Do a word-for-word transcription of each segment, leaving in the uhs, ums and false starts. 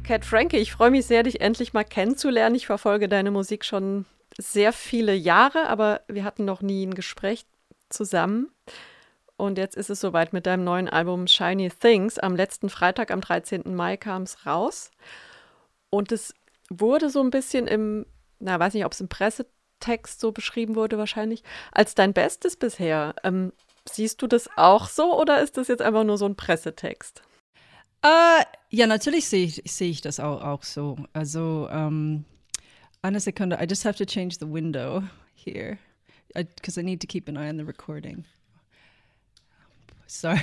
Cat Frankie, ich freue mich sehr, dich endlich mal kennenzulernen. Ich verfolge deine Musik schon sehr viele Jahre, aber wir hatten noch nie ein Gespräch zusammen. Und jetzt ist es soweit mit deinem neuen Album Shiny Things. Am letzten Freitag, am dreizehnten Mai, kam es raus. Und es wurde so ein bisschen im, na, weiß nicht, ob es im Pressetext so beschrieben wurde wahrscheinlich, als dein Bestes bisher. Ähm, siehst du das auch so oder ist das jetzt einfach nur so ein Pressetext? Uh, ja, natürlich sehe ich, sehe ich das auch, auch so. Also, um, eine Sekunde, I just have to change the window here, because I, I need to keep an eye on the recording. Sorry.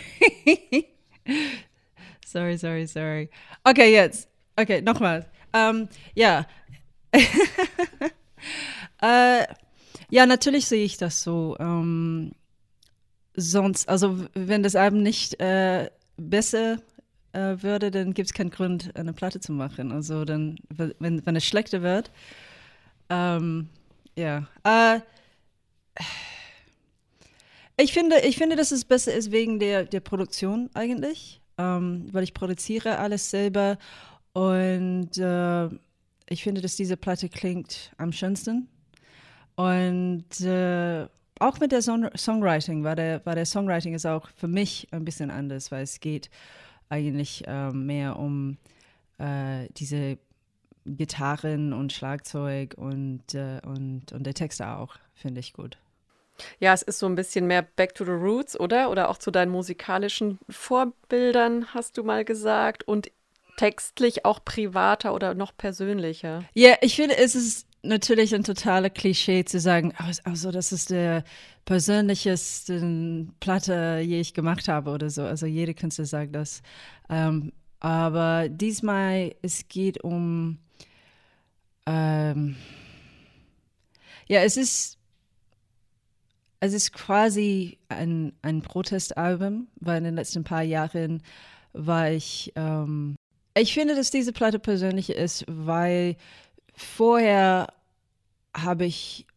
sorry, sorry, sorry. Okay, jetzt. Okay, nochmal. Um, ja. uh, ja, natürlich sehe ich das so. Um, sonst, also wenn das Album nicht äh, besser äh, würde, dann gibt es keinen Grund, eine Platte zu machen. Also dann, wenn, wenn es schlechter wird, ähm, ja. Äh, ich finde, ich finde, dass es besser ist wegen der, der Produktion eigentlich, ähm, weil ich produziere alles selber und äh, ich finde, dass diese Platte klingt am schönsten. Und äh, auch mit der Song- Songwriting, war der, war der Songwriting ist auch für mich ein bisschen anders, weil es geht eigentlich äh, mehr um äh, diese Gitarren und Schlagzeug und, äh, und, und der Text auch, finde ich gut. Ja, es ist so ein bisschen mehr Back to the Roots, oder? Oder auch zu deinen musikalischen Vorbildern, hast du mal gesagt. Und textlich auch privater oder noch persönlicher. Ja, ich finde, es ist natürlich ein totaler Klischee zu sagen, also das ist der persönlichste Platte, die ich gemacht habe oder so. Also jeder Künstler sagt das. Ähm, aber diesmal, es geht um, ähm, ja, es ist Es ist quasi ein, ein Protestalbum, weil in den letzten paar Jahren war ich, ähm, ich finde, dass diese Platte persönlich ist, weil vorher habe ich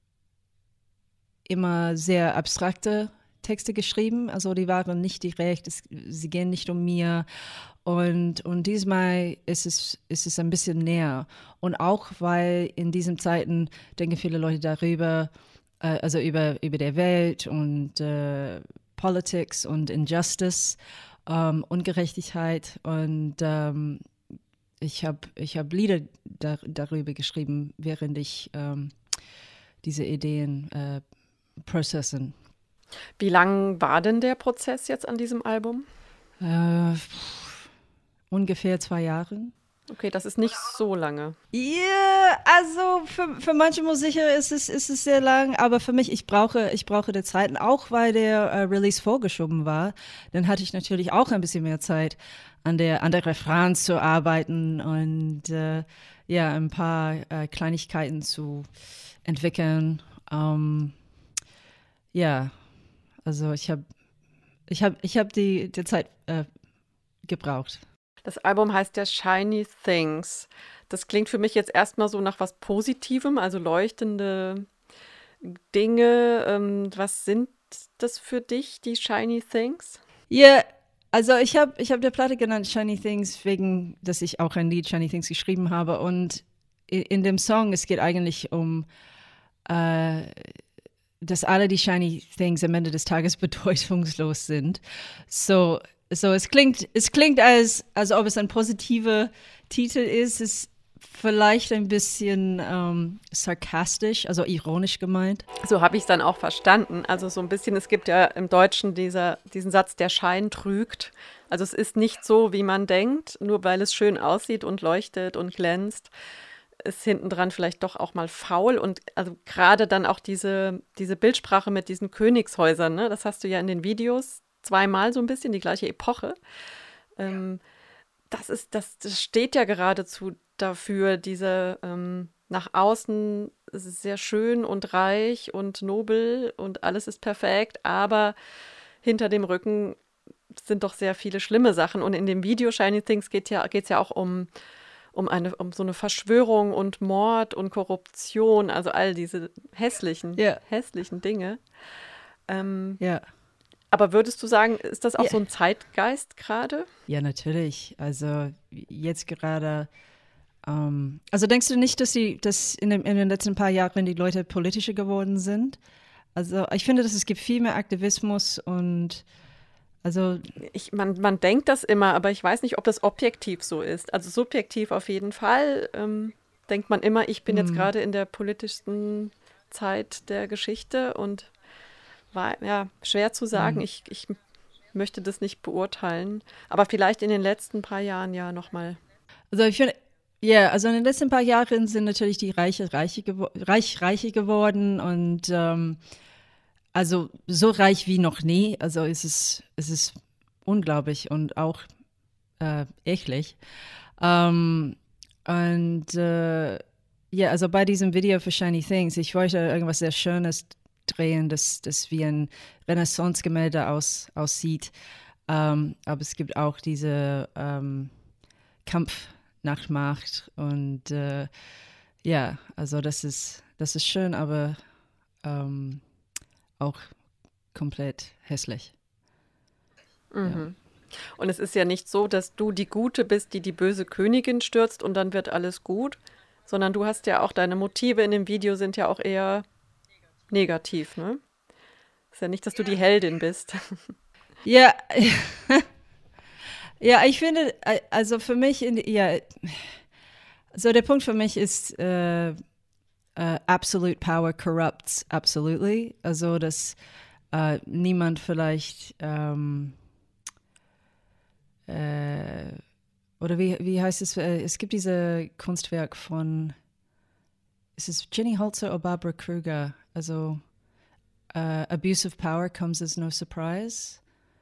immer sehr abstrakte Texte geschrieben, also die waren nicht direkt, es, sie gehen nicht um mir und, und diesmal ist es, ist es ein bisschen näher und auch, weil in diesen Zeiten denken viele Leute darüber, also über, über der Welt und äh, Politics und Injustice, ähm, Ungerechtigkeit. Und ähm, ich habe ich hab Lieder da, darüber geschrieben, während ich ähm, diese Ideen äh, processen. Wie lang war denn der Prozess jetzt an diesem Album? Äh, ungefähr zwei Jahre. Okay, das ist nicht so lange. Ja, yeah, also für, für manche Musiker ist es, ist es sehr lang, aber für mich, ich brauche, ich brauche die Zeit. Und auch weil der äh, Release vorgeschoben war, dann hatte ich natürlich auch ein bisschen mehr Zeit, an der, an der Refrains zu arbeiten und äh, ja, ein paar äh, Kleinigkeiten zu entwickeln. Um, ja, also ich habe ich hab, ich hab die, die Zeit äh, gebraucht. Das Album heißt ja Shiny Things. Das klingt für mich jetzt erstmal so nach was Positivem, also leuchtende Dinge. Ähm, was sind das für dich, die Shiny Things? Ja, yeah, also ich habe ich hab der Platte genannt Shiny Things, wegen, dass ich auch ein Lied Shiny Things geschrieben habe. Und in, in dem Song, es geht eigentlich um, äh, dass alle die Shiny Things am Ende des Tages bedeutungslos sind. So, so es klingt, es klingt als, als ob es ein positiver Titel ist. Es ist vielleicht ein bisschen ähm, sarkastisch, also ironisch gemeint. So habe ich es dann auch verstanden. Also so ein bisschen, es gibt ja im Deutschen dieser, diesen Satz, der Schein trügt. Also es ist nicht so, wie man denkt, nur weil es schön aussieht und leuchtet und glänzt, ist hintendran vielleicht doch auch mal faul. Und also gerade dann auch diese, diese Bildsprache mit diesen Königshäusern, ne? Das hast du ja in den Videos zweimal so ein bisschen, die gleiche Epoche. Ähm, das ist, das, das steht ja geradezu dafür, diese ähm, nach außen sehr schön und reich und nobel und alles ist perfekt, aber hinter dem Rücken sind doch sehr viele schlimme Sachen. Und in dem Video Shiny Things geht ja, geht es ja auch um, um, eine, um so eine Verschwörung und Mord und Korruption, also all diese hässlichen, yeah. hässlichen Dinge. Ähm, yeah. Aber würdest du sagen, ist das auch yeah. so ein Zeitgeist gerade? Ja, natürlich. Also jetzt gerade Ähm, also denkst du nicht, dass, die, dass in, den, in den letzten paar Jahren die Leute politischer geworden sind? Also ich finde, dass es gibt viel mehr Aktivismus und also Ich, man, man denkt das immer, aber ich weiß nicht, ob das objektiv so ist. Also subjektiv auf jeden Fall ähm, denkt man immer, ich bin jetzt hm, gerade in der politischsten Zeit der Geschichte und war ja schwer zu sagen. hm. Ich, ich möchte das nicht beurteilen, aber vielleicht in den letzten paar Jahren ja nochmal. Also ich finde, ja, also in den letzten paar Jahren sind natürlich die Reiche reiche gewo reich reiche geworden und ähm, also so reich wie noch nie. Also es ist es ist unglaublich und auch äh, eklig. Ähm, und äh, ja, also bei diesem Video für Shiny Things, ich wollte irgendwas sehr Schönes drehen, das, das wie ein Renaissance-Gemälde aus, aussieht. Ähm, aber es gibt auch diese ähm, Kampf nach Macht und äh, ja, also das ist, das ist schön, aber ähm, auch komplett hässlich. Ja. Mhm. Und es ist ja nicht so, dass du die Gute bist, die die böse Königin stürzt und dann wird alles gut, sondern du hast ja auch deine Motive in dem Video sind ja auch eher negativ, ne? Ist ja nicht, dass du die Heldin bist. Ja, ja, ich finde, äh, also für mich, in, ja, so der Punkt für mich ist, äh, äh, absolute power corrupts absolutely. Also, dass äh, niemand vielleicht, ähm, äh, oder wie, wie heißt es, äh, es gibt diese Kunstwerk von, ist es Jenny Holzer oder Barbara Kruger? Also, äh, Abuse of Power comes as no surprise.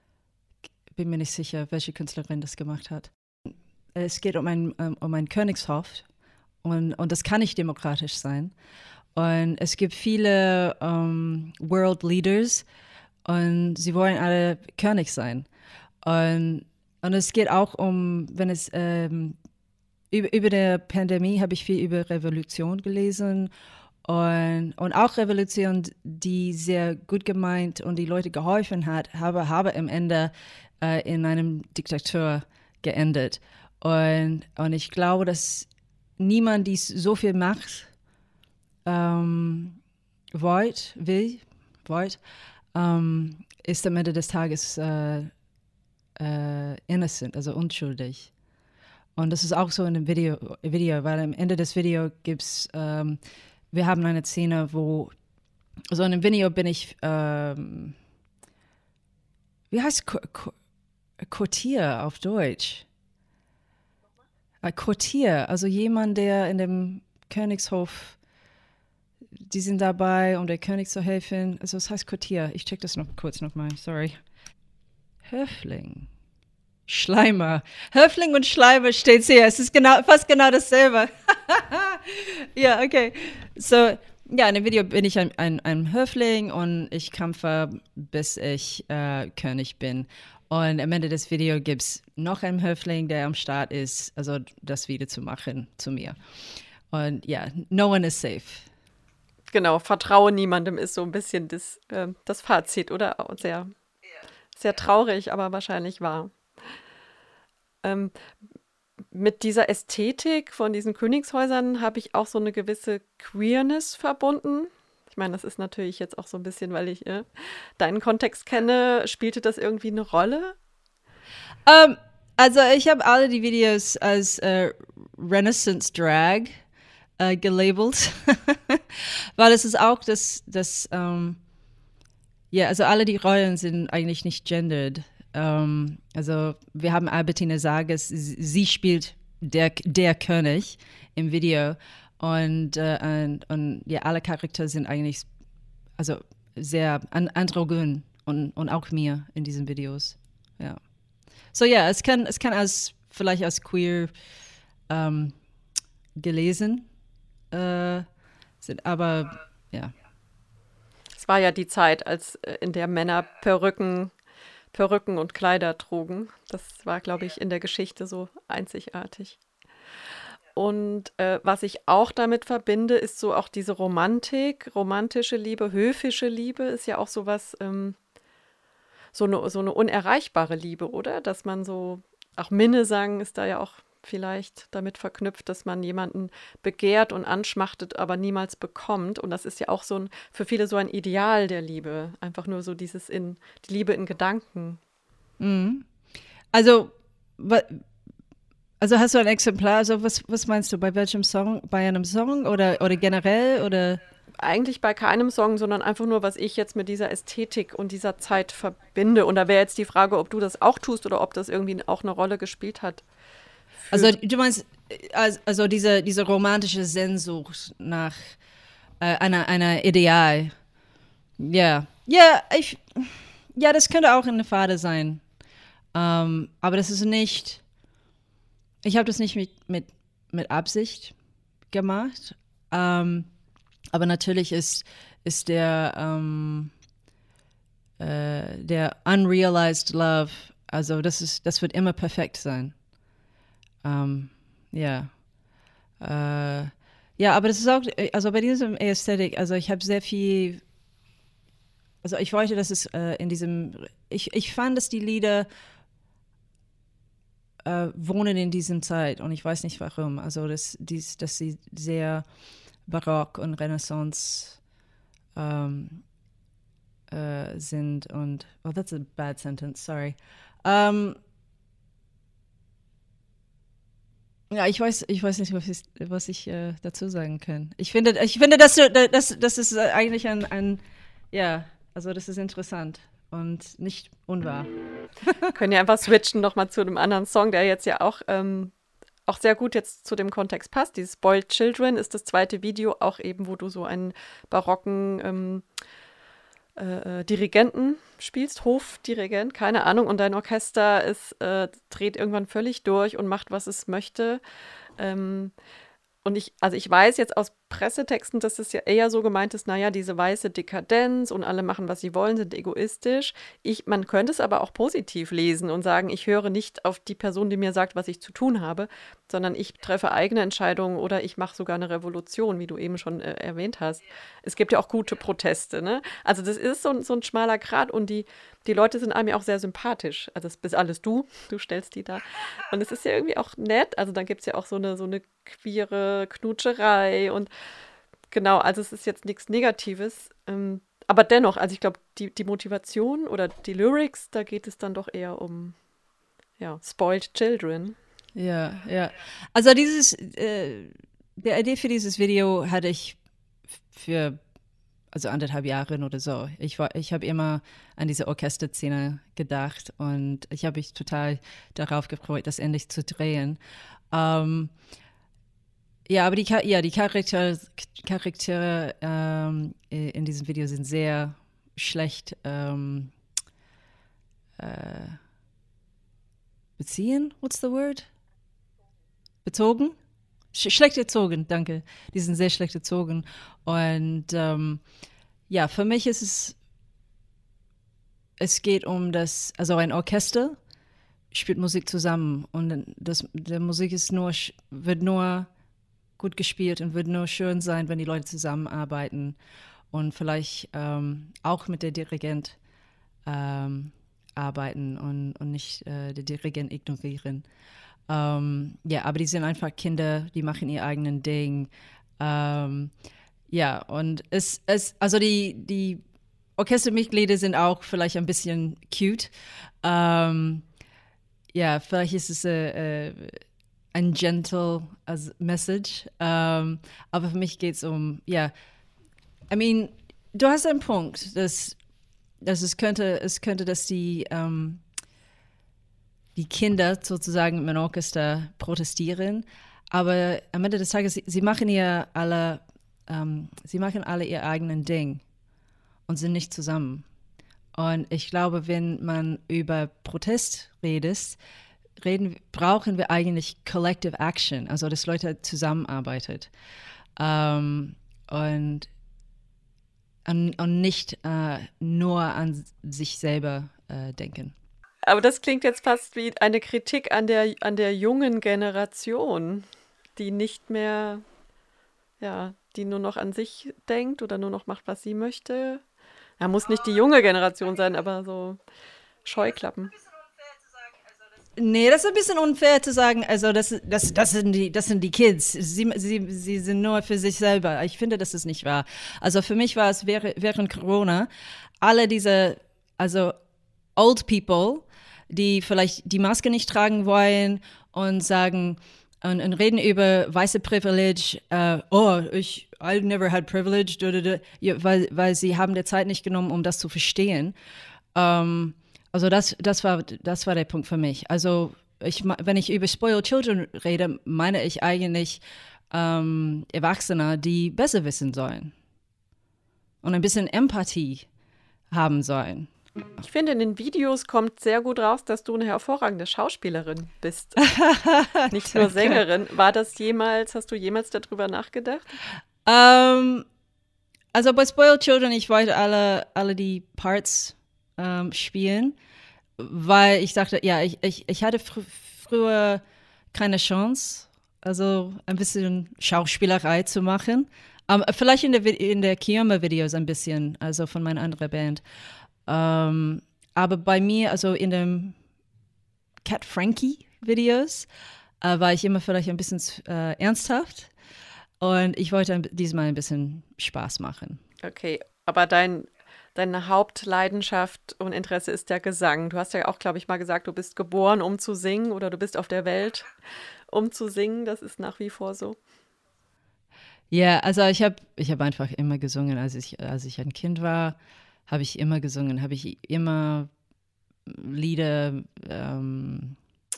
Bin mir nicht sicher, welche Künstlerin das gemacht hat. Es geht um ein, um, um ein Königshof und, und das kann nicht demokratisch sein. Und es gibt viele um, World Leaders und sie wollen alle König sein. Und, und es geht auch um, wenn es ähm, über, über der Pandemie habe ich viel über Revolution gelesen und, und auch Revolution, die sehr gut gemeint und die Leute geholfen hat, habe, habe am Ende äh, in einem Diktatur geendet. Und, und ich glaube, dass niemand dies so viel Macht ähm, wollt, will, wollt, ähm, ist am Ende des Tages äh, äh, innocent, also unschuldig. Und das ist auch so in dem Video, Video weil am Ende des Videos gibt's, ähm, wir haben eine Szene, wo, so in dem Video bin ich, ähm, wie heißt Ko- Ko- Courtier auf Deutsch? Äh, Courtier, also jemand, der in dem Königshof, die sind dabei, um der König zu helfen. Also es heißt Courtier. Ich check das noch kurz nochmal, sorry. Höfling. Schleimer. Höfling und Schleimer steht hier. Es ist genau, fast genau dasselbe. Ja, okay. So, ja, in dem Video bin ich ein, ein, ein Höfling und ich kämpfe, bis ich äh, König bin. Und am Ende des Videos gibt es noch einen Höfling, der am Start ist, also das wieder zu machen zu mir. Und ja, no one is safe. Genau, vertraue niemandem ist so ein bisschen das, äh, das Fazit, oder? Auch Sehr, sehr traurig, aber wahrscheinlich wahr. Ähm, mit dieser Ästhetik von diesen Königshäusern habe ich auch so eine gewisse Queerness verbunden. Ich meine, das ist natürlich jetzt auch so ein bisschen, weil ich äh, deinen Kontext kenne. Spielte das irgendwie eine Rolle? Ähm, also ich habe alle die Videos als äh, Renaissance Drag äh, gelabelt, weil es ist auch das, das ähm, ja, also alle die Rollen sind eigentlich nicht gendered. Ähm, also wir haben Albertine Sages, sie spielt der, der König im Video und, äh, und, und ja, alle Charaktere sind eigentlich also sehr an, androgyn und, und auch mir in diesen Videos. Ja. So ja, yeah, es kann es kann als vielleicht als queer ähm, gelesen äh, sind, aber ja. Es war ja die Zeit, als äh, in der Männer Perücken, Perücken und Kleider trugen. Das war, glaube ich, in der Geschichte so einzigartig. Und äh, was ich auch damit verbinde, ist so auch diese Romantik, romantische Liebe, höfische Liebe ist ja auch sowas, ähm, so eine, so eine unerreichbare Liebe, oder? Dass man so, auch Minnesang ist da ja auch vielleicht damit verknüpft, dass man jemanden begehrt und anschmachtet, aber niemals bekommt. Und das ist ja auch so ein, für viele so ein Ideal der Liebe. Einfach nur so dieses in, die Liebe in Gedanken. Mhm. Also, wa- also hast du ein Exemplar? Also was, was meinst du? Bei welchem Song? Bei einem Song oder, oder generell? Oder? Eigentlich bei keinem Song, sondern einfach nur, was ich jetzt mit dieser Ästhetik und dieser Zeit verbinde. Und da wäre jetzt die Frage, ob du das auch tust oder ob das irgendwie auch eine Rolle gespielt hat. Also du meinst, äh, als- also diese, diese romantische Sehnsucht nach äh, einer, einer Ideal. Ja. Ja, ich, ja, das könnte auch eine Fade sein. Ähm, aber das ist nicht, ich habe das nicht mit, mit, mit Absicht gemacht. Ähm, aber natürlich ist, ist der, ähm, äh, der unrealized love, also das ist, das wird immer perfekt sein. Ähm, ja. Äh, ja, aber das ist auch, also bei diesem Ästhetik, also ich habe sehr viel, also ich wollte, dass es äh, in diesem, ich, ich fand, dass die Lieder äh, wohnen in diesem Zeit und ich weiß nicht warum. Also dass, dies, dass sie sehr barock und Renaissance ähm, äh, sind und, oh, that's a bad sentence, sorry. Ähm, Ja, ich weiß, ich weiß nicht, was ich, was ich äh, dazu sagen kann. Ich finde, ich finde, dass du, das, das ist äh, eigentlich ein, ein, ja, also das ist interessant und nicht unwahr. Können ja einfach switchen nochmal zu einem anderen Song, der jetzt ja auch, ähm, auch sehr gut jetzt zu dem Kontext passt. Dieses Spoiled Children ist das zweite Video, auch eben, wo du so einen barocken ähm, äh, äh, Dirigenten spielst, Hofdirigent, keine Ahnung, und dein Orchester ist, äh, dreht irgendwann völlig durch und macht, was es möchte. Ähm, und ich, also ich weiß jetzt aus Pressetexten, dass es ja eher so gemeint ist, naja, diese weiße Dekadenz und alle machen, was sie wollen, sind egoistisch. Ich, man könnte es aber auch positiv lesen und sagen, ich höre nicht auf die Person, die mir sagt, was ich zu tun habe, sondern ich treffe eigene Entscheidungen oder ich mache sogar eine Revolution, wie du eben schon äh, erwähnt hast. Es gibt ja auch gute Proteste, ne? Also das ist so, ein- so ein schmaler Grat und die, die Leute sind einem ja auch sehr sympathisch. Also das bist alles du, du stellst die da. Und es ist ja irgendwie auch nett. Also dann gibt es ja auch so eine, so eine queere Knutscherei und genau, also es ist jetzt nichts Negatives. Ähm, aber dennoch, also ich glaube, die, die Motivation oder die Lyrics, da geht es dann doch eher um, ja, Spoiled Children. Ja, ja. Also dieses, äh, der Idee für dieses Video hatte ich für, also anderthalb Jahre oder so. Ich war, ich habe immer an diese Orchesterszene gedacht und ich habe mich total darauf gefreut, das endlich zu drehen. Ähm, Ja, aber die, Cha- ja, die Charaktere, Charaktere ähm, i- in diesem Video sind sehr schlecht ähm, äh, beziehen. What's the word? Bezogen? Sch schlecht erzogen, danke. Die sind sehr schlecht erzogen. Und ähm, ja, für mich ist es, es geht um das, also ein Orchester spielt Musik zusammen und das, der Musik ist nur, sch- wird nur gut gespielt und wird nur schön sein, wenn die Leute zusammenarbeiten und vielleicht ähm, auch mit der Dirigent ähm, arbeiten und, und nicht äh, den Dirigent ignorieren. Ähm, ja, aber die sind einfach Kinder, die machen ihr eigenen Ding. Ähm, ja, und es, es, also die, die Orchestermitglieder sind auch vielleicht ein bisschen cute. Ähm, ja, vielleicht ist es äh, äh, ein gentle as message. Ähm, aber für mich geht es um, ja, I mean, du hast einen Punkt, dass, dass es könnte, es könnte, dass die, ähm, die Kinder sozusagen im Orchester protestieren, aber am Ende des Tages, sie, sie machen ja alle, ähm, sie machen alle ihr eigenen Ding und sind nicht zusammen. Und ich glaube, wenn man über Protest redet, reden, brauchen wir eigentlich Collective Action, also dass Leute zusammenarbeitet ähm, und, und, und nicht äh, nur an sich selber äh, denken. Aber das klingt jetzt fast wie eine Kritik an der, an der jungen Generation, die nicht mehr, ja, die nur noch an sich denkt oder nur noch macht, was sie möchte. Ja, muss nicht die junge Generation sein, aber so Scheuklappen. Nee, das ist ein bisschen unfair zu sagen, also das, das, das, sind, die, das sind die Kids, sie, sie, sie sind nur für sich selber. Ich finde, das ist nicht wahr. Also für mich war es während Corona, alle diese, also old people, die vielleicht die Maske nicht tragen wollen und sagen und, und reden über weiße Privilege, uh, oh, ich, I never had privilege, da, da, da. Ja, weil, weil sie haben der Zeit nicht genommen, um das zu verstehen. Um, Also das, das, war, das war der Punkt für mich. Also ich, wenn ich über Spoiled Children rede, meine ich eigentlich ähm, Erwachsene, die besser wissen sollen und ein bisschen Empathie haben sollen. Ich finde, in den Videos kommt sehr gut raus, dass du eine hervorragende Schauspielerin bist. Nicht nur Sängerin. War das jemals, hast du jemals darüber nachgedacht? Um, also bei Spoiled Children, ich wollte alle, alle die Parts um, spielen, weil ich dachte, ja, ich, ich, ich hatte fr- früher keine Chance, also ein bisschen Schauspielerei zu machen. Um, vielleicht in der, in der Kiyama-Videos ein bisschen, also von meiner anderen Band. Um, aber bei mir, also in den Cat Frankie-Videos, uh, war ich immer vielleicht ein bisschen uh, ernsthaft. Und ich wollte diesmal ein bisschen Spaß machen. Okay, aber dein Deine Hauptleidenschaft und Interesse ist der Gesang. Du hast ja auch, glaube ich, mal gesagt, du bist geboren, um zu singen oder du bist auf der Welt, um zu singen. Das ist nach wie vor so. Ja, also ich habe ich hab einfach immer gesungen. Als ich, als ich ein Kind war, habe ich immer gesungen, habe ich immer Lieder ähm,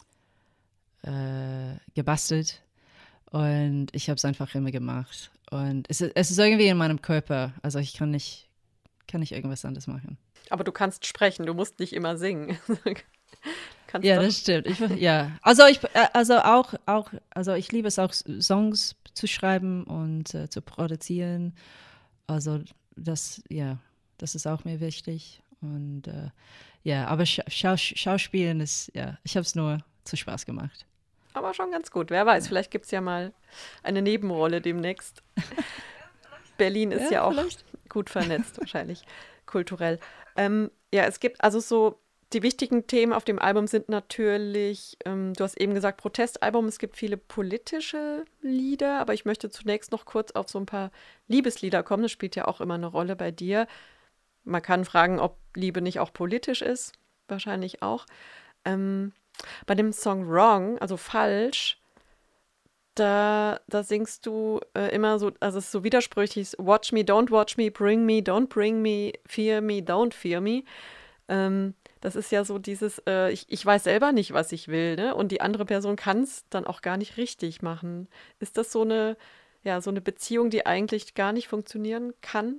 äh, gebastelt und ich habe es einfach immer gemacht. Und es, es ist irgendwie in meinem Körper. Also ich kann nicht kann ich irgendwas anderes machen. Aber du kannst sprechen, du musst nicht immer singen. kannst ja, doch. Das stimmt. Ich, ja, also ich, also auch, auch, also ich liebe es auch, Songs zu schreiben und äh, zu produzieren. Also das, ja, das ist auch mir wichtig. Und äh, ja, aber Schau Schauspielen ist, ja, ich habe es nur zu Spaß gemacht. Aber schon ganz gut. Wer weiß, vielleicht gibt es ja mal eine Nebenrolle demnächst. Berlin ist ja, ja auch vielleicht gut vernetzt, wahrscheinlich kulturell. Ähm, ja, es gibt also so, die wichtigen Themen auf dem Album sind natürlich, ähm, du hast eben gesagt, Protestalbum, es gibt viele politische Lieder, aber ich möchte zunächst noch kurz auf so ein paar Liebeslieder kommen, das spielt ja auch immer eine Rolle bei dir. Man kann fragen, ob Liebe nicht auch politisch ist, wahrscheinlich auch. Ähm, bei dem Song Wrong, also falsch, Da, da singst du äh, immer so, also es ist so widersprüchlich, watch me, don't watch me, bring me, don't bring me, fear me, don't fear me. Ähm, das ist ja so dieses, äh, ich, ich weiß selber nicht, was ich will, ne? Und die andere Person kann es dann auch gar nicht richtig machen. Ist das so eine, ja, so eine Beziehung, die eigentlich gar nicht funktionieren kann?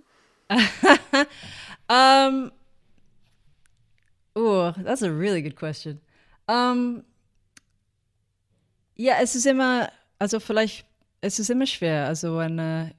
um, oh, that's a really good question. Um, ja, es ist immer, also vielleicht, es ist immer schwer, also eine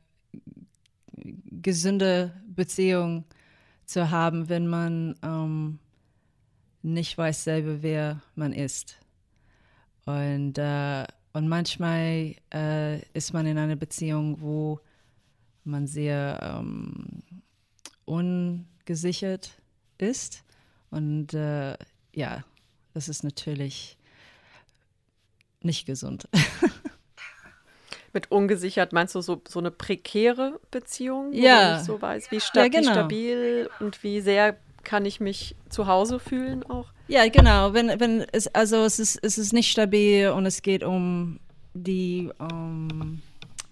gesunde Beziehung zu haben, wenn man ähm, nicht weiß selber, wer man ist. Und, äh, und manchmal äh, ist man in einer Beziehung, wo man sehr ähm, ungesichert ist. Und äh, ja, das ist natürlich nicht gesund. Mit ungesichert meinst du so, so eine prekäre Beziehung, wo ja. man nicht so weiß, wie, sta ja, genau. wie stabil und wie sehr kann ich mich zu Hause fühlen auch? Ja, genau. Wenn, wenn es, also es ist, es ist nicht stabil und es geht um die, um,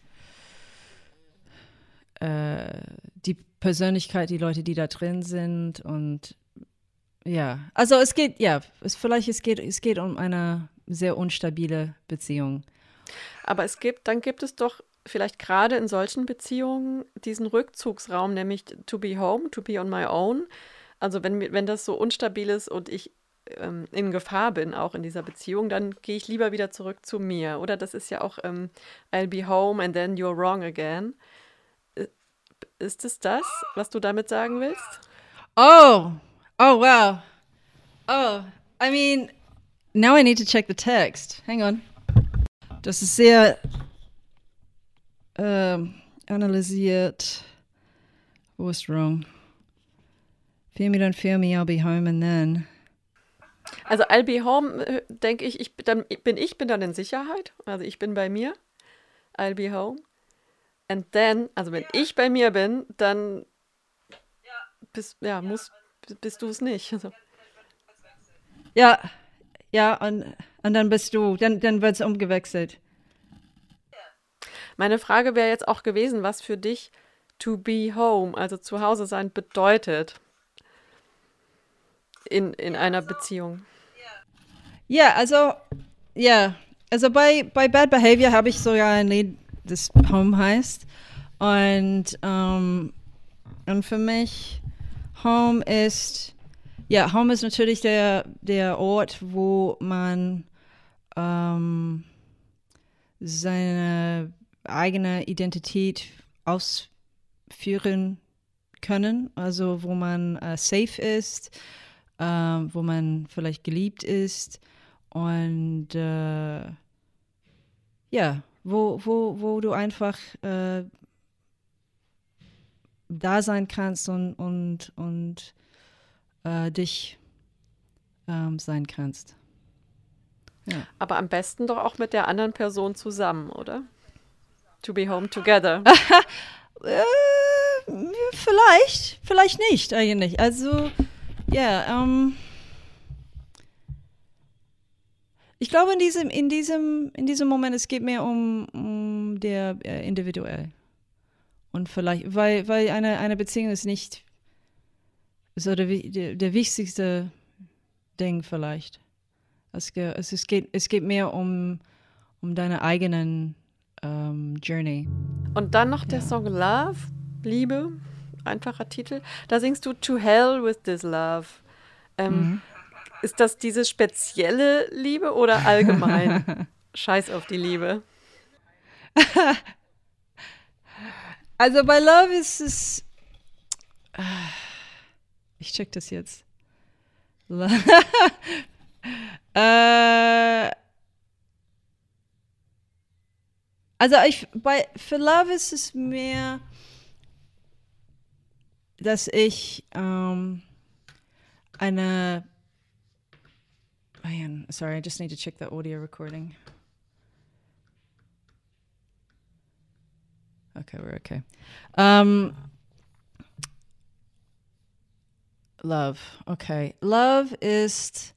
äh, die Persönlichkeit, die Leute, die da drin sind und ja, also es geht, ja, es, vielleicht es geht, es geht um eine sehr unstabile Beziehung. Aber es gibt, dann gibt es doch vielleicht gerade in solchen Beziehungen diesen Rückzugsraum, nämlich to be home, to be on my own. Also wenn, wenn das so unstabil ist und ich ähm, in Gefahr bin, auch in dieser Beziehung, dann gehe ich lieber wieder zurück zu mir. Oder das ist ja auch ähm, I'll be home and then you're wrong again. Ist es das, was du damit sagen willst? Oh, oh wow. Oh, I mean, now I need to check the text. Hang on. Das ist sehr ähm, analysiert. Wo ist wrong? Fear me, don't fear me, I'll be home and then. Also I'll be home, äh, denke ich, ich dann bin ich bin dann in Sicherheit. Also ich bin bei mir. I'll be home. And then, also wenn ich bei mir bin, dann bist, ja, muss, bist du es nicht. Also, Ja, ja, und, und dann bist du, dann, dann wird es umgewechselt. meine Frage wäre jetzt auch gewesen, was für dich to be home, also zu Hause sein, bedeutet in, in einer Beziehung. Ja, also, ja, also bei, bei Bad Behavior habe ich sogar ein Lied, das Home heißt. Und, ähm, und für mich, Home ist, ja, Home ist natürlich der, der Ort, wo man ähm, seine eigene Identität ausführen können, also wo man äh, safe ist, äh, wo man vielleicht geliebt ist und äh, ja, wo, wo, wo du einfach äh, da sein kannst und, und, und äh, dich ähm, sein kannst. Ja. Aber am besten doch auch mit der anderen Person zusammen, oder? To be home together. Äh, vielleicht, vielleicht nicht eigentlich. Also, ja, ähm, ich glaube in diesem, in diesem, in diesem Moment, es geht mehr um, um der äh, individuell. Und vielleicht, weil, weil eine, eine Beziehung ist nicht so der, wi- der, der wichtigste Ding vielleicht. Es, ge- es, es, geht, es geht mehr um, um deine eigenen ähm, Journey. Und dann noch der Ja. Song Love, Liebe, einfacher Titel. Da singst du To Hell with This Love. Ähm, Mhm. ist das diese spezielle Liebe oder allgemein? Scheiß auf die Liebe. Also bei Love ist es. Ich check das jetzt. Lo- äh, also ich bei für Love ist es mehr, dass ich ähm, eine. Man, sorry, I just need to check the audio recording. Okay, we're okay. Um, Love. Okay. Love ist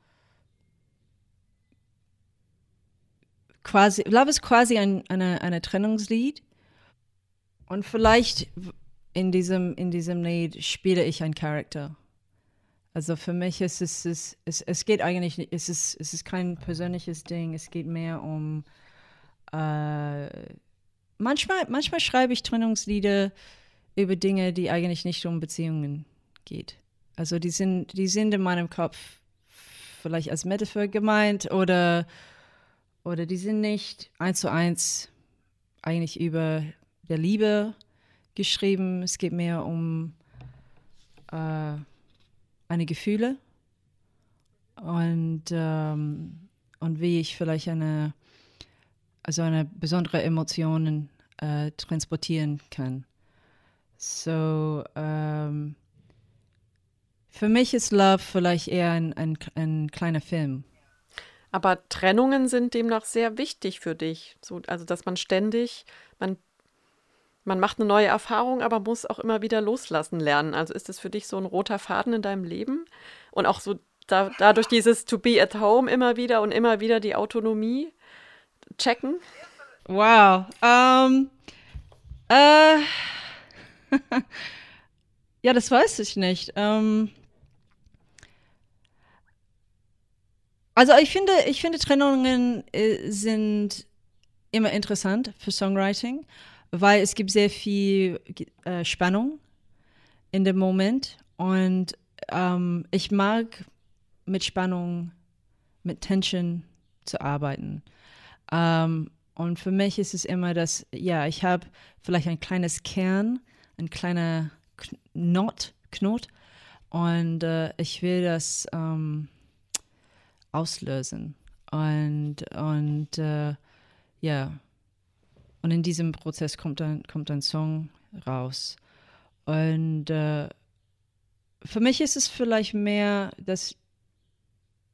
quasi, Love ist quasi ein eine, eine Trennungslied. Und vielleicht in diesem, in diesem Lied spiele ich einen Charakter. Also für mich ist es, es, es, es geht eigentlich nicht, es ist, es ist kein persönliches Ding, es geht mehr um, äh, manchmal, manchmal schreibe ich Trennungslieder über Dinge, die eigentlich nicht um Beziehungen geht. Also die sind, die sind in meinem Kopf vielleicht als Metapher gemeint oder, oder die sind nicht eins zu eins eigentlich über der Liebe geschrieben. Es geht mehr um äh, eine Gefühle und, ähm, und wie ich vielleicht eine, also eine besondere Emotionen äh, transportieren kann. So, ähm, für mich ist Love vielleicht eher ein, ein, ein kleiner Film. Aber Trennungen sind demnach sehr wichtig für dich. So, also, dass man ständig, man, man macht eine neue Erfahrung, aber muss auch immer wieder loslassen lernen. Also ist das für dich so ein roter Faden in deinem Leben? Und auch so da, dadurch dieses To be at home immer wieder und immer wieder die Autonomie checken? Wow. Ähm, äh, ja, das weiß ich nicht. Ähm, also ich finde, ich finde Trennungen äh, sind immer interessant für Songwriting, weil es gibt sehr viel äh, Spannung in dem Moment und ähm, ich mag mit Spannung, mit Tension zu arbeiten. Ähm, und für mich ist es immer das, ja, ich habe vielleicht ein kleines Kern, ein kleiner Knot, Knot und äh, ich will das ähm, auslösen. Und, und äh, ja, und in diesem Prozess kommt dann, kommt ein Song raus. Und äh, für mich ist es vielleicht mehr, dass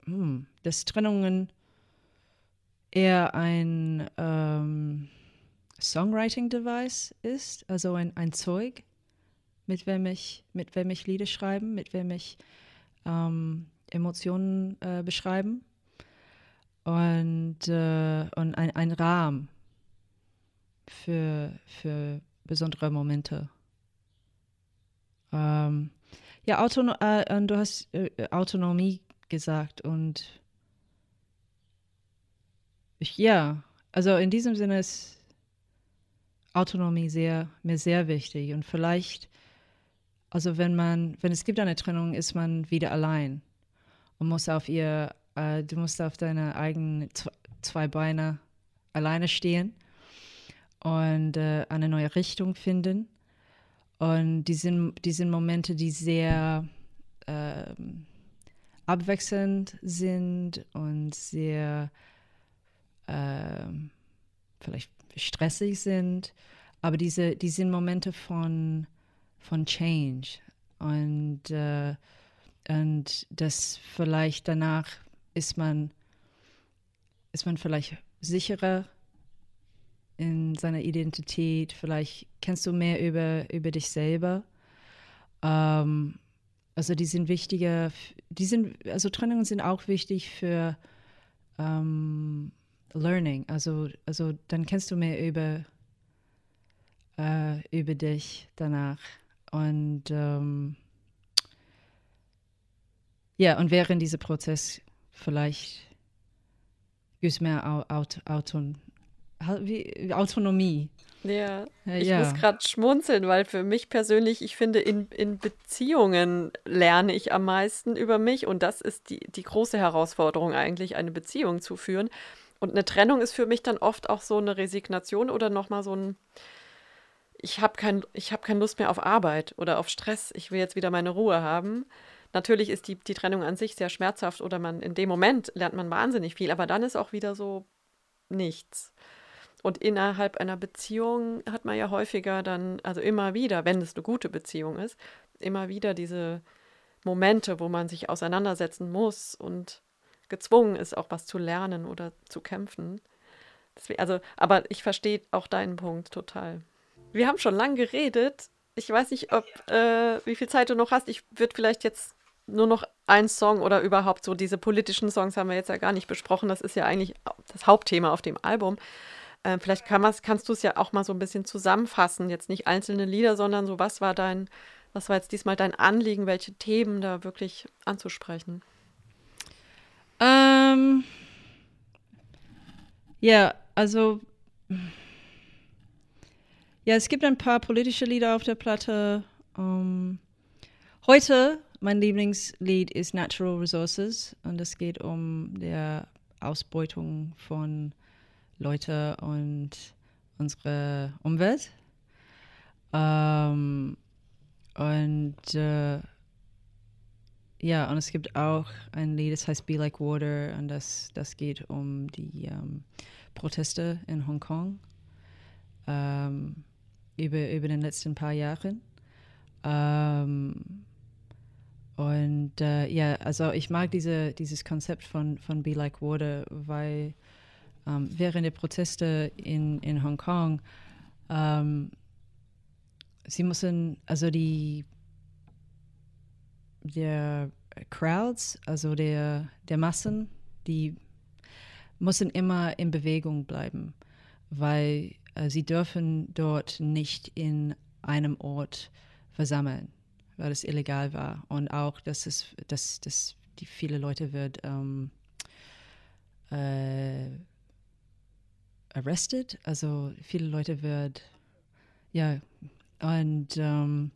hm, dass Trennungen eher ein ähm, Songwriting-Device ist, also ein, ein Zeug, mit wem ich, mit wem ich Lieder schreiben, mit wem ich ähm, Emotionen äh, beschreiben und, äh, und ein, ein Rahmen für, für besondere Momente. Ähm, ja, Autono äh, und du hast äh, Autonomie gesagt und ich, ja, also in diesem Sinne ist Autonomie sehr, mir sehr wichtig und vielleicht, also wenn man, wenn es gibt eine Trennung, ist man wieder allein und muss auf ihr, äh, du musst auf deine eigenen z- zwei Beine alleine stehen und äh, eine neue Richtung finden. Und die sind, die sind Momente, die sehr ähm, abwechselnd sind und sehr ähm, vielleicht stressig sind. Aber diese, die sind Momente von, von Change. Und, äh, und das vielleicht danach ist man, ist man vielleicht sicherer in seiner Identität. Vielleicht kennst du mehr über, über dich selber. Ähm, also die sind wichtiger, die sind, also Trennungen sind auch wichtig für ähm, Learning. Also, also dann kennst du mehr über, äh, über dich danach. Und ähm, ja, und während dieser Prozess vielleicht gibt es mehr Au Aut Auton wie, Autonomie. Ja, Äh, ich muss ja. gerade schmunzeln, weil für mich persönlich, ich finde, in, in Beziehungen lerne ich am meisten über mich und das ist die, die große Herausforderung eigentlich, eine Beziehung zu führen. Und eine Trennung ist für mich dann oft auch so eine Resignation oder nochmal so ein, ich habe kein, ich hab keine Lust mehr auf Arbeit oder auf Stress, ich will jetzt wieder meine Ruhe haben. Natürlich ist die, die Trennung an sich sehr schmerzhaft oder man in dem Moment lernt man wahnsinnig viel, aber dann ist auch wieder so nichts. Und innerhalb einer Beziehung hat man ja häufiger dann, also immer wieder, wenn es eine gute Beziehung ist, immer wieder diese Momente, wo man sich auseinandersetzen muss und gezwungen ist, auch was zu lernen oder zu kämpfen. Deswegen, also, aber ich verstehe auch deinen Punkt total. Wir haben schon lang geredet. Ich weiß nicht, ob äh, wie viel Zeit du noch hast. Ich würde vielleicht jetzt nur noch einen Song oder überhaupt so diese politischen Songs haben wir jetzt ja gar nicht besprochen. Das ist ja eigentlich das Hauptthema auf dem Album. Äh, vielleicht kann man's, kannst du es ja auch mal so ein bisschen zusammenfassen. Jetzt nicht einzelne Lieder, sondern so, was war dein, was war jetzt diesmal dein Anliegen, welche Themen da wirklich anzusprechen? Ähm, ja, also ja, es gibt ein paar politische Lieder auf der Platte. Ähm, heute, mein Lieblingslied ist Natural Resources und es geht um die Ausbeutung von Leuten und unsere Umwelt. Ähm, und äh, ja, und es gibt auch ein Lied, das heißt Be Like Water und das, das geht um die ähm, Proteste in Hongkong ähm, über, über den letzten paar Jahren. Ähm, und äh, ja, also ich mag diese, dieses Konzept von, von Be Like Water, weil ähm, während der Proteste in, in Hongkong, ähm, sie müssen, also die der Crowds, also der, der Massen, die müssen immer in Bewegung bleiben, weil äh, sie dürfen dort nicht in einem Ort versammeln, weil es illegal war. Und auch, dass es, dass, dass die viele Leute wird ähm, äh, arrested, also viele Leute wird, ja, und ähm,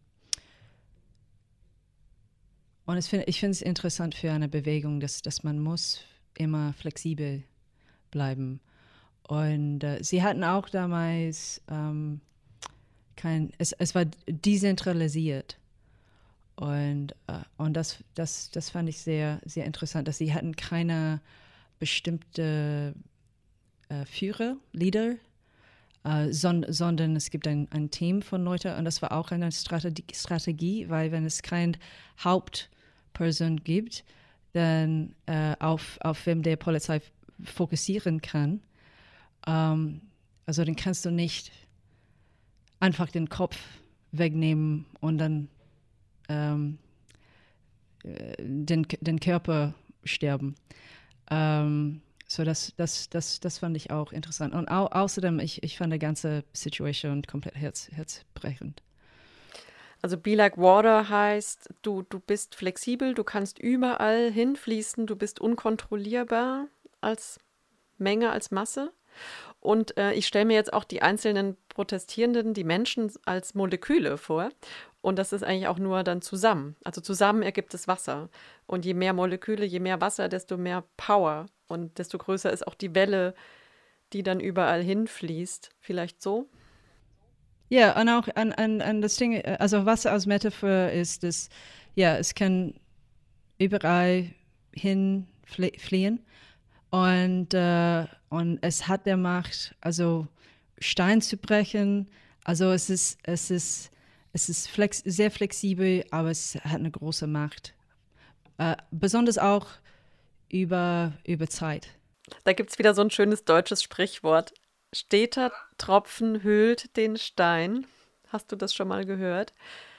Und es find, ich finde es interessant für eine Bewegung, dass, dass man muss immer flexibel bleiben. Und äh, sie hatten auch damals ähm, kein, es, es war dezentralisiert. Und, äh, und das, das, das fand ich sehr, sehr interessant, dass sie hatten keine bestimmte äh, Führer, Leader, äh, son, sondern es gibt ein, ein Team von Leuten und das war auch eine Strategie, Strategie, weil wenn es kein Hauptperson gibt, dann äh, auf, auf wem der Polizei f- fokussieren kann. Ähm, also dann kannst du nicht einfach den Kopf wegnehmen und dann ähm, äh, den, den Körper sterben. Ähm, so das, das, das, das fand ich auch interessant. Und au außerdem, ich, ich fand die ganze Situation komplett herz, herzbrechend. Also Be Like Water heißt, du, du bist flexibel, du kannst überall hinfließen, du bist unkontrollierbar als Menge, als Masse. Und äh, ich stelle mir jetzt auch die einzelnen Protestierenden, die Menschen als Moleküle vor. Und das ist eigentlich auch nur dann zusammen. Also zusammen ergibt es Wasser. Und je mehr Moleküle, je mehr Wasser, desto mehr Power. Und desto größer ist auch die Welle, die dann überall hinfließt. Vielleicht so? Ja, und auch an, an, an das Ding, äh, also Wasser als Metaphor ist, dass, ja, es kann überall hinfliehen und, äh, und es hat der Macht, also Stein zu brechen. Also es ist, es ist, es ist flex sehr flexibel, aber es hat eine große Macht. Äh, besonders auch über, über Zeit. Da gibt es wieder so ein schönes deutsches Sprichwort. Steter Tropfen höhlt den Stein. Hast du das schon mal gehört?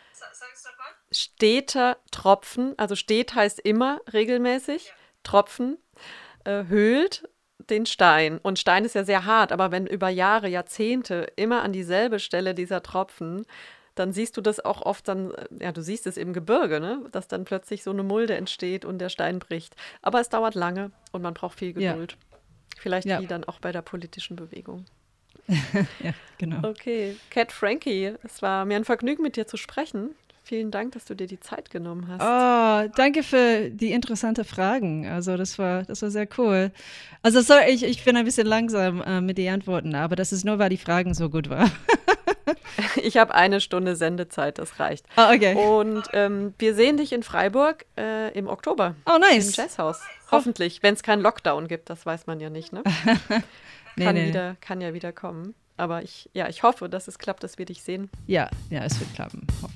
Steter Tropfen, also stet heißt immer regelmäßig, Tropfen äh, höhlt den Stein. Und Stein ist ja sehr hart, aber wenn über Jahre, Jahrzehnte immer an dieselbe Stelle dieser Tropfen, dann siehst du das auch oft dann, äh, ja, du siehst es im Gebirge, ne? Dass dann plötzlich so eine Mulde entsteht und der Stein bricht. Aber es dauert lange und man braucht viel Ja, Geduld. Vielleicht ja, wie dann auch bei der politischen Bewegung. ja, genau. Okay, Cat Frankie, es war mir ein Vergnügen, mit dir zu sprechen. Vielen Dank, dass du dir die Zeit genommen hast. Oh, danke für die interessanten Fragen. Also das war, das war sehr cool. Also sorry, ich, ich bin ein bisschen langsam äh, mit den Antworten, aber das ist nur, weil die Fragen so gut waren. Ich habe eine Stunde Sendezeit, das reicht. Ah, okay. Und ähm, wir sehen dich in Freiburg äh, im Oktober Oh, im nice. Jazzhaus. Hoffentlich, wenn es keinen Lockdown gibt, das weiß man ja nicht, ne? Nee, Kann nee. wieder, kann ja wieder kommen. Aber ich, ja, ich hoffe, dass es klappt, dass wir dich sehen. Ja, ja, es wird klappen, hoffentlich.